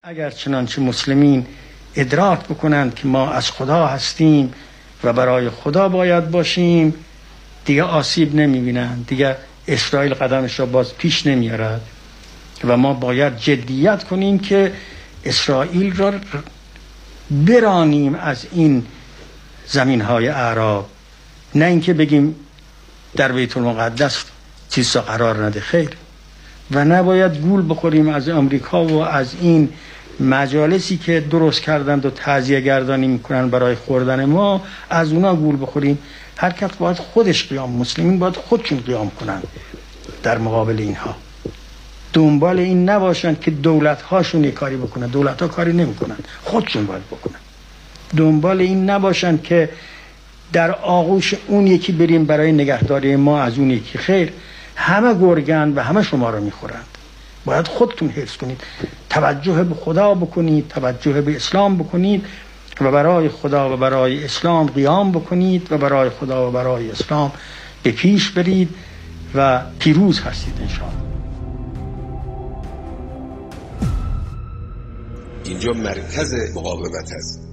اگر چنانچه مسلمین ادراک بکنند که ما از خدا هستیم و برای خدا باید باشیم، دیگه آسیب نمیبینند، دیگه اسرائیل قدمش را باز پیش نمیارد و ما باید جدیت کنیم که اسرائیل را برانیم از این زمین‌های اعراب، نه اینکه بگیم در بیت المقدس چیزا قرار نده، خیر. و نباید گول بخوریم از آمریکا و از این مجالسی که درست کردند و تعزیه گردانی میکنن برای خوردن ما، از اونا گول بخوریم. هر کس باید خودش قیام، مسلمین باید خودشون قیام کنن در مقابل اینها. دنبال این نباشن که دولت هاشون یه کاری بکنن، دولت ها کاری نمیکنن، خودشون باید بکنن. دنبال این نباشن که در آغوش اون یکی بریم برای نگهداری ما از اون یکی، خیر. همه گرگن و همه شما رو میخورند. باید خودتون حفظ کنید، توجه به خدا بکنید، توجه به اسلام بکنید و برای خدا و برای اسلام قیام بکنید و برای خدا و برای اسلام به پیش برید و پیروز هستید انشاءالله. اینجا مرکز مقاومت است.